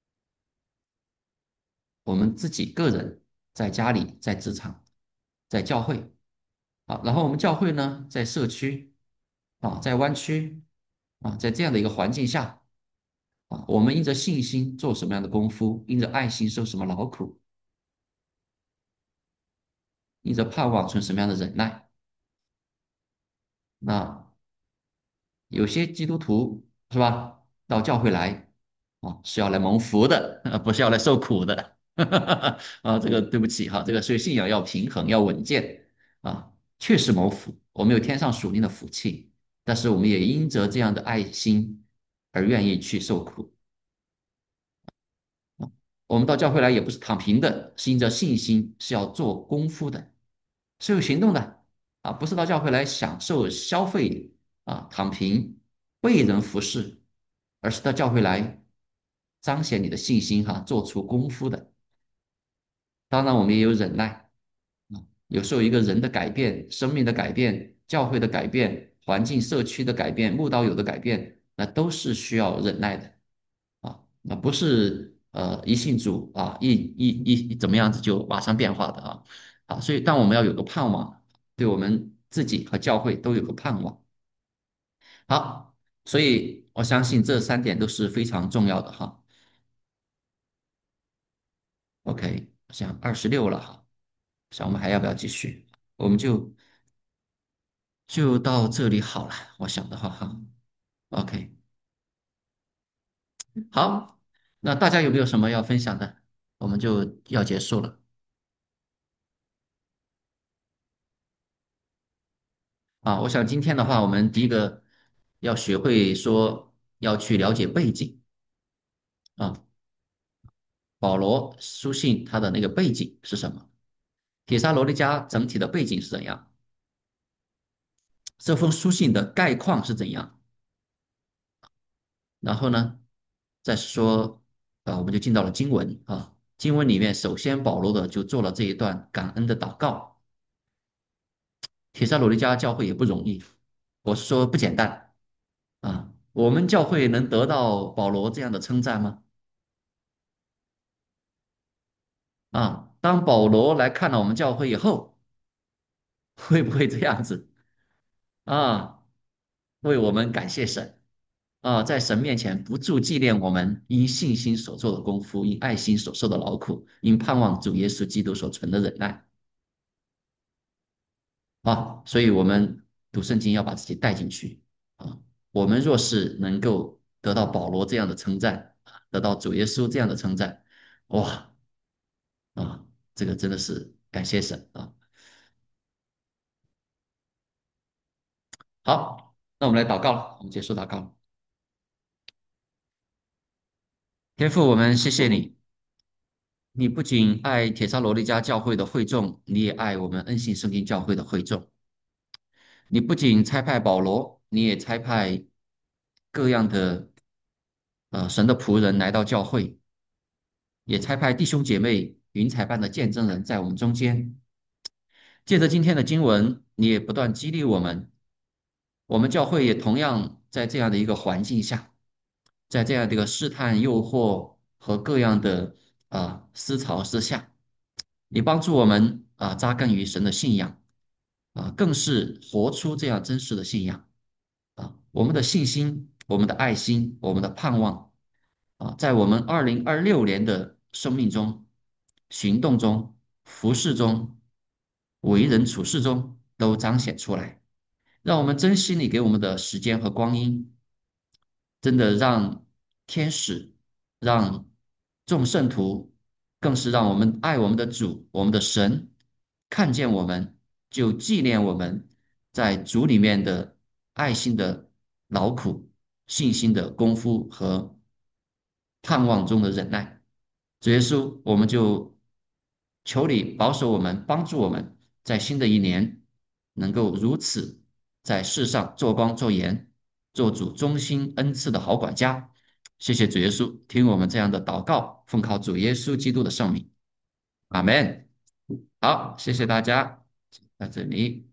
我们自己个人在家里、在职场、在教会。啊，然后我们教会呢，在社区啊，在湾区啊，在这样的一个环境下啊，我们因着信心做什么样的功夫，因着爱心受什么劳苦，因着盼望存什么样的忍耐。那有些基督徒是吧，到教会来啊，是要来蒙福的，啊，不是要来受苦的。啊，这个对不起哈，这个所以信仰要平衡，要稳健啊，确实蒙福，我们有天上属灵的福气，但是我们也因着这样的爱心而愿意去受苦。我们到教会来也不是躺平的，是因着信心，是要做功夫的，是有行动的啊，不是到教会来享受消费啊，躺平为人服侍，而是到教会来彰显你的信心哈，做出功夫的。当然，我们也有忍耐啊，有时候一个人的改变、生命的改变、教会的改变、环境社区的改变、慕道友的改变，那都是需要忍耐的。啊，那不是呃一信主啊一一一怎么样子就马上变化的啊啊，所以但我们要有个盼望，对我们自己和教会都有个盼望。好，所以我相信这三点都是非常重要的哈。OK，我想二十六了哈，想我们还要不要继续？我们就就到这里好了，我想的话哈。OK，好，那大家有没有什么要分享的？我们就要结束了。啊，我想今天的话，我们第一个要学会说要去了解背景啊，保罗书信他的那个背景是什么？帖撒罗尼迦整体的背景是怎样？这封书信的概况是怎样？然后呢，再说啊，我们就进到了经文啊，经文里面首先保罗的就做了这一段感恩的祷告。帖撒罗尼迦教会也不容易，我是说不简单啊。我们教会能得到保罗这样的称赞吗？啊，当保罗来看了我们教会以后，会不会这样子啊？为我们感谢神啊，在神面前不住纪念我们因信心所做的功夫，因爱心所受的劳苦，因盼望主耶稣基督所存的忍耐啊。所以，我们读圣经要把自己带进去啊。我们若是能够得到保罗这样的称赞，得到主耶稣这样的称赞，哇啊，这个真的是感谢神啊。好，那我们来祷告了，我们结束祷告了。天父，我们谢谢你，你不仅爱铁沙罗利迦教会的会众，你也爱我们恩信圣经教会的会众。你不仅差派保罗，你也差派各样的呃神的仆人来到教会，也差派弟兄姐妹云彩般的见证人在我们中间。借着今天的经文，你也不断激励我们，我们教会也同样在这样的一个环境下。在这样的一个试探、诱惑和各样的啊思潮之下，你帮助我们啊，扎根于神的信仰啊，更是活出这样真实的信仰啊。我们的信心、我们的爱心、我们的盼望啊，在我们二零二六年的生命中、行动中、服饰中、为人处事中都彰显出来。让我们珍惜你给我们的时间和光阴，真的让天使、让众圣徒，更是让我们爱我们的主、我们的神，看见我们就纪念我们在主里面的爱心的劳苦、信心的功夫和盼望中的忍耐。主耶稣，我们就求你保守我们，帮助我们在新的一年能够如此在世上做光做盐，做主忠心恩赐的好管家。谢谢主耶稣，听我们这样的祷告，奉靠主耶稣基督的圣名，阿门。好，谢谢大家，在这里。